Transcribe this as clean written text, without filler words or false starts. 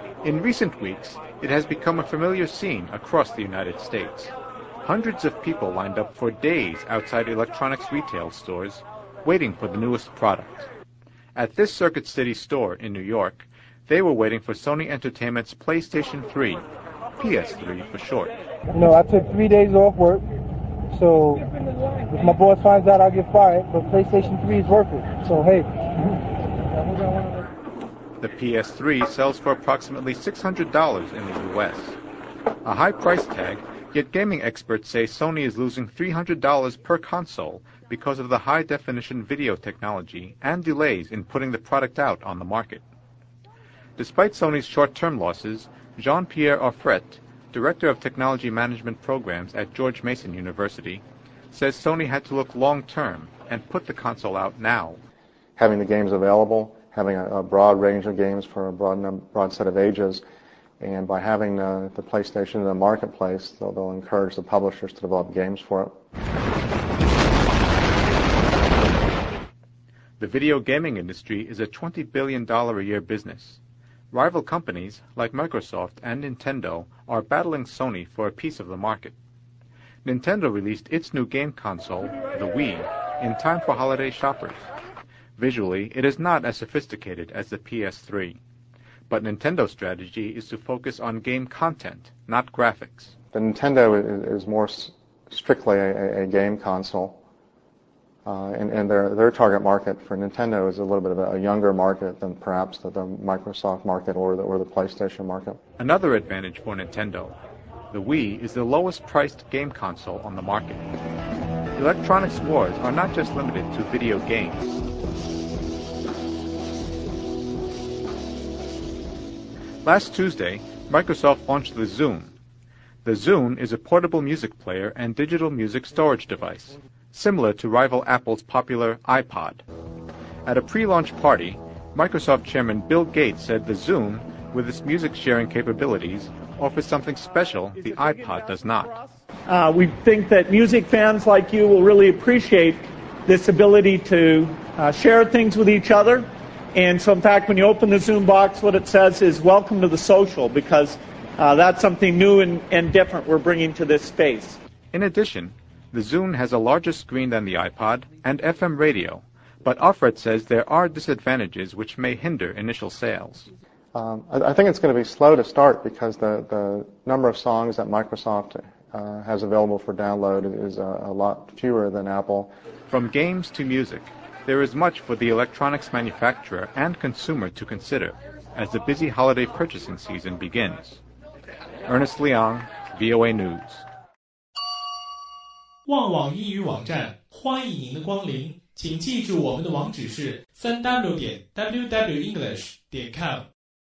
In recent weeks, it has become a familiar scene across the United States. Hundreds of people lined up for days outside electronics retail stores, waiting for the newest product. At this Circuit City store in New York, they were waiting for Sony Entertainment's PlayStation 3, PS3 for short. I took 3 days off work, so if my boss finds out, I'll get fired, but PlayStation 3 is worth it, so hey. The PS3 sells for approximately $600 in the U.S. A high price tag, yet gaming experts say Sony is losing $300 per console because of the high-definition video technology and delays in putting the product out on the market. Despite Sony's short-term losses, Jean-Pierre Offret, Director of Technology Management Programs at George Mason University, says Sony had to look long-term and put the console out now. Having the games available, having a broad range of games for a broad set of ages, and by having the PlayStation in the marketplace, they'll encourage the publishers to develop games for it. The video gaming industry is a $20 billion a year business. Rival companies like Microsoft and Nintendo are battling Sony for a piece of the market. Nintendo released its new game console, the Wii, in time for holiday shoppers. Visually, it is not as sophisticated as the PS3. But Nintendo's strategy is to focus on game content, not graphics. The Nintendo is more strictly a game console. And their target market for Nintendo is a little bit of a younger market than perhaps the Microsoft market or the PlayStation market. Another advantage for Nintendo, the Wii is the lowest priced game console on the market. Electronics wars are not just limited to video games. Last Tuesday, Microsoft launched the Zune. The Zune is a portable music player and digital music storage device, similar to rival Apple's popular iPod. At a pre-launch party, Microsoft Chairman Bill Gates said the Zune, with its music-sharing capabilities, offers something special the iPod does not. We think that music fans like you will really appreciate this ability to share things with each other. And so, in fact, when you open the Zune box, what it says is, welcome to the social, because that's something new and different we're bringing to this space. In addition, the Zune has a larger screen than the iPod and FM radio, but Offred says there are disadvantages which may hinder initial sales. I think it's going to be slow to start because the number of songs that Microsoft has available for download is a lot fewer than Apple. From games to music, there is much for the electronics manufacturer and consumer to consider as the busy holiday purchasing season begins. Ernest Leong, VOA News. 旺网英语网站欢迎您的光临，请记住我们的网址是 3w.wwenglish.com